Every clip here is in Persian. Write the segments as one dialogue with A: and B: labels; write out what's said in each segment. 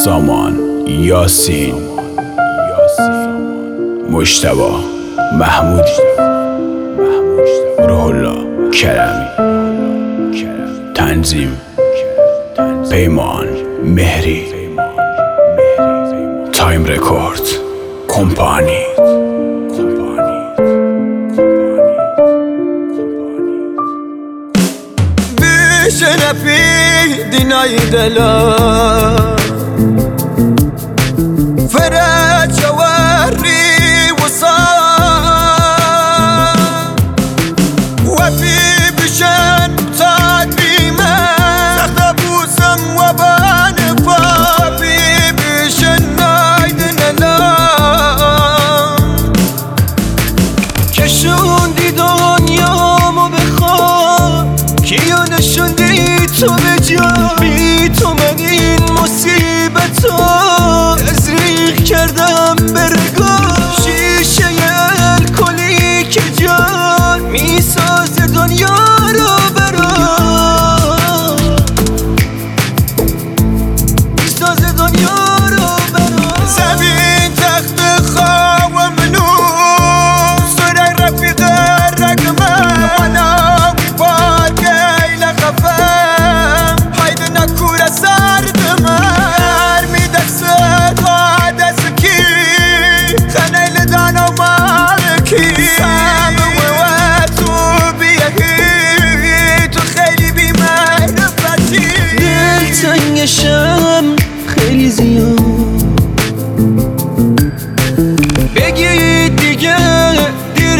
A: سامان، یاسین، مجتبی، محمودی، روح الله کرمی، تنظیم پیمان مهری، تایم رکورد کمپانی.
B: شنفي ديناي دلا فرات جواري وصال وفي بشان تعديما سخبوسم وبان فابي بشان نايدنا لا كشون دي دنيامو بخواه کیو نشوندی تو به جایی تو من این مصیبتو تزریق کردم برگاه شیشه الکلی که جان میسازه دنیا رو برام میسازه دنیا رو برام زمین تخت خواه منو سرای رفیق رقمه وانا تنگشم خیلی زیاد بگید دیگه دیر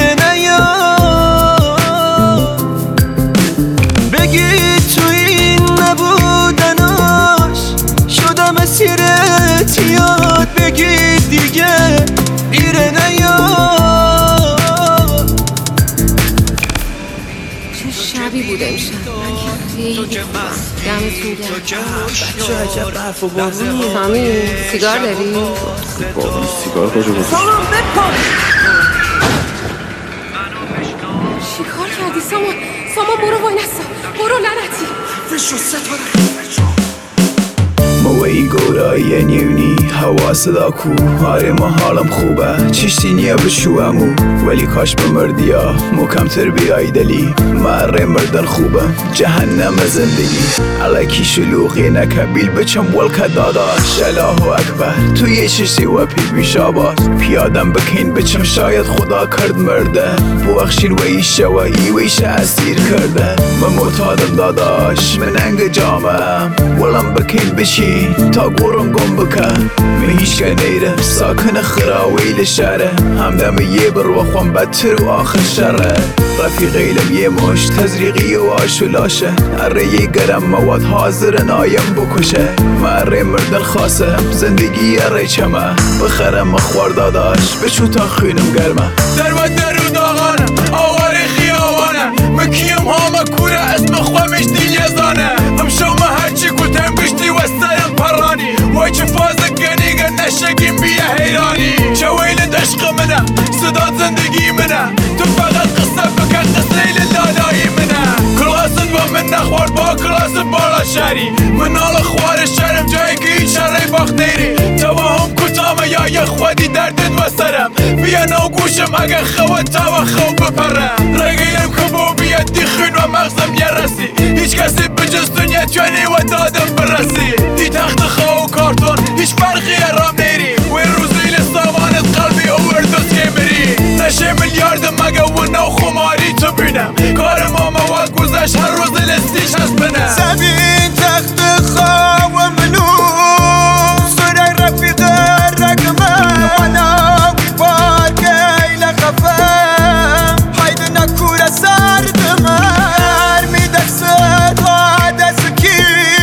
B: نیاد بگید تو این نبودناش شدم اسیرت یاد بگید دیگه دیر نیاد
C: چه شبی بود امشب خیلی دمتون گرم
B: بچه عجب برف و بارونیه
C: سامی سیگار داری؟
D: بابی سیگار کجا بود؟
C: سامان بپا چی کار کردی سامان؟ سامان برو وای نستا برو لعنتی
B: فشو ستاره
A: موی گورایی نیونی هوا صدا کو آره ما حالم خوبه چشتی نیه بشوامو ولی کاش بمردیا مکمتر بیایی دلی مره مردن خوبه جهنم زندگی علیکی شلوغی نکبیل بچم ولکه داداش الله اکبر تو یه چشتی و پی بیشاباز پیادم بکین بچم شاید خدا کرد مرده بوخشین و ایشه و ایویشه اسیر کرده من متادم داداش من انگ جامم ولم بکین بشی تا گورم گم بکن من هیچ که نیره ساکن خراویل شهره همدم یه برو خوام بدتر و آخر شره رفیق ایلم یه مش تزریقی و آشولاشه اره یه گرم مواد حاضر نایم بکشه مره مردن خاصم زندگی اره چمه بخرم مخوار داداش بچو تا خونم گرمه
B: در و درو داغانم آوار خیابانم مکیم هاما کوره اسم خوامش دیگه زانه هم شما هرچی کتم گشتی و سرم پرانی وای چه فازه گنیگه نشگیم بیه حیرانی چه ویل عشق منه صدا زندگی منه تو فقط قصه بکن قصه لالایی منه کلاسن و من نخوار با کلاس بالا شهری من آل خوار شرم جایی که هیچ شرعی باخت نیری توهم کتامه یا یه خودی دردت و سرم بیا نو گوشم اگه خواد تا و خواب بپرم رگیم کبو بیاد دی خون و مغزم یه رسی هیچ کسی بجز دنیا توانی و دادم برسی دی تخت خواه و کارتون هیچ فرقی رام نیری و روزی لسامانت قلبی اووردوز که بری نشه میلیارد مگه و نو خماری تو بینم کار ما مواد گذشت هر روز لستیش هست بنم زمین تخت خواه و منو سرای رفیق رقمه وانا باقی لخفم حید نکور سردمه میدکست و دستکی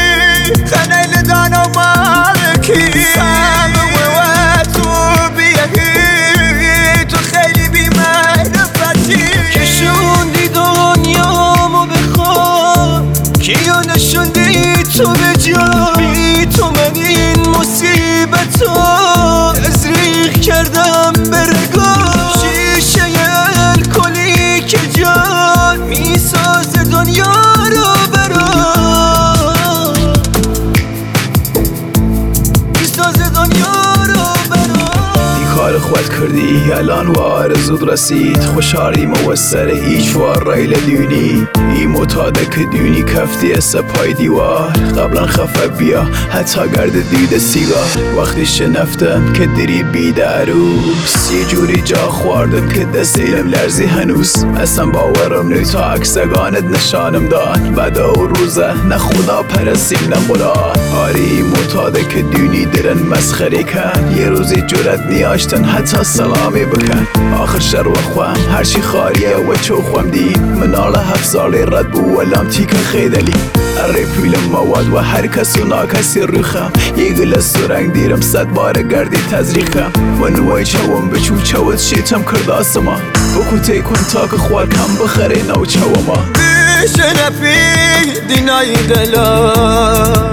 A: خود کردی الان وار زود رسید خوشحالی موسر هیچ وار رایل دونی ای متاده که دونی کفتی سپای دیوار قبلا خفه بیا حتی گرد دید سیگار وقتی شنفتم که دری بیدروس یه جوری جا خواردم که دستیلم لرزی هنوز اصلا باورم نی تا عکسگانت نشانم داد بعد او روزه نه خدا پرستیم نه قرآن آری متاده که دونی درن مسخری کن یه روزی جرت نیاشتن حتی سلامی بکن آخر شر و خوام هرچی خاریه و چوخوام دی منال 7 سالی رد بو ولام تیک خیدلی اره پویل مواد و هر کس و ناکسی روخم یه گلس و رنگ دیرم 100 بار گردی تزریخم و نوای چوام بچو چوت شیتم کرد آسما بکو تیکون تا که خوار کم بخره نو چوما
E: شنفی دینای دلا